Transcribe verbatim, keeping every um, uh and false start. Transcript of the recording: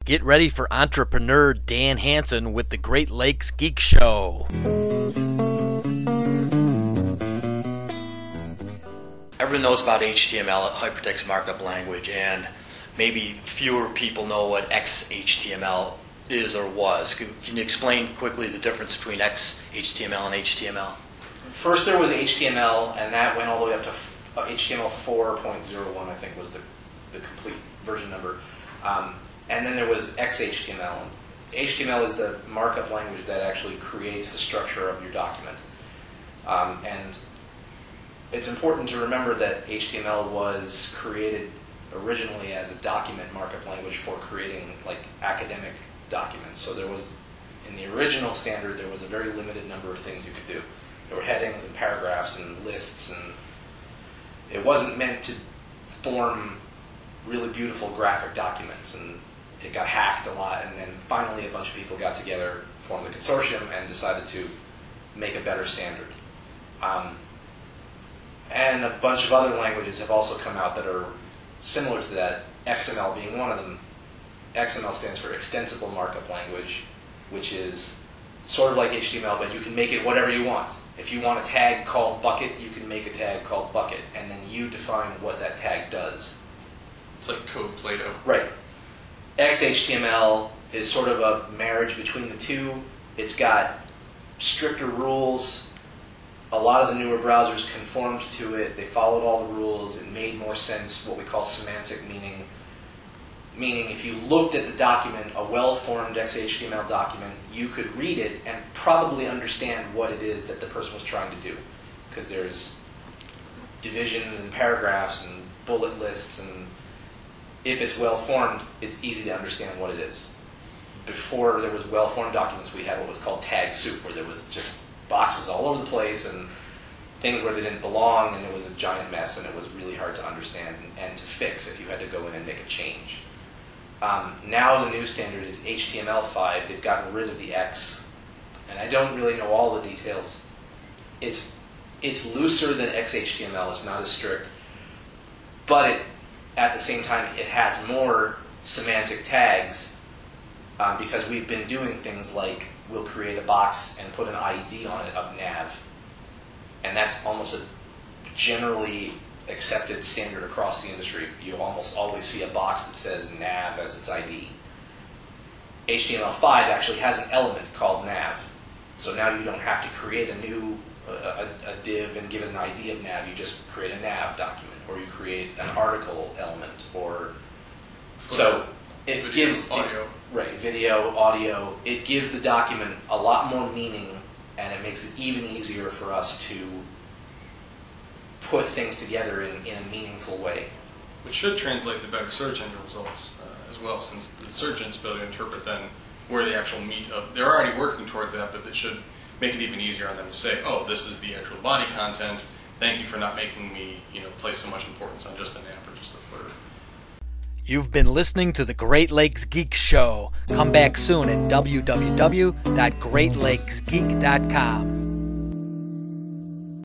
Get ready for entrepreneur Dan Hansen with the Great Lakes Geek Show. Everyone knows about H T M L, Hypertext Markup Language, and maybe fewer people know what X H T M L is or was. Can you explain quickly the difference between X H T M L and H T M L? First there was H T M L, and that went all the way up to f- uh, H T M L four point oh one, I think was the, the complete version number. Um, and then there was X H T M L. And H T M L is the markup language that actually creates the structure of your document. Um, and it's important to remember that H T M L was created originally as a document markup language for creating like academic documents. So there was, in the original standard, there was a very limited number of things you could do. There were headings and paragraphs and lists, and it wasn't meant to form really beautiful graphic documents, and it got hacked a lot, and then finally a bunch of people got together, formed a consortium, and decided to make a better standard. Um, and a bunch of other languages have also come out that are similar to that, X M L being one of them. X M L stands for Extensible Markup Language, which is sort of like H T M L, but you can make it whatever you want. If you want a tag called bucket, you can make a tag called bucket, and then you define what that tag does. It's like code Play-Doh. Right. X H T M L is sort of a marriage between the two. It's got stricter rules. A lot of the newer browsers conformed to it. They followed all the rules. It made more sense, what we call semantic meaning. Meaning if you looked at the document, a well-formed X H T M L document, you could read it and probably understand what it is that the person was trying to do. Because there's divisions and paragraphs and bullet lists, and if it's well-formed, it's easy to understand what it is. Before there was well-formed documents, we had what was called tag soup, where there was just boxes all over the place and things where they didn't belong, and it was a giant mess, and it was really hard to understand and, and to fix if you had to go in and make a change. Um, now the new standard is H T M L five. They've gotten rid of the X, and I don't really know all the details. It's it's looser than X H T M L. It's not as strict, but it, at the same time, it has more semantic tags um, because we've been doing things like we'll create a box and put an I D on it of nav, and that's almost a generally accepted standard across the industry. You almost always see a box that says nav as its I D. H T M L five actually has an element called nav, so now you don't have to create a new a, a, a div and give it an I D of nav. You just create a nav document, or you create an article element, or so it video, gives audio. It, right, video, audio. It gives the document a lot more meaning, and it makes it even easier for us to put things together in, in a meaningful way. Which should translate to better search engine results uh, as well, since the search engine's ability to interpret then where the actual meat of... They're already working towards that, but it should make it even easier on them to say, oh, this is the actual body content. Thank you for not making me, you know, place so much importance on just the nav or just the footer. You've been listening to the Great Lakes Geek Show. Come back soon at w w w dot great lakes geek dot com.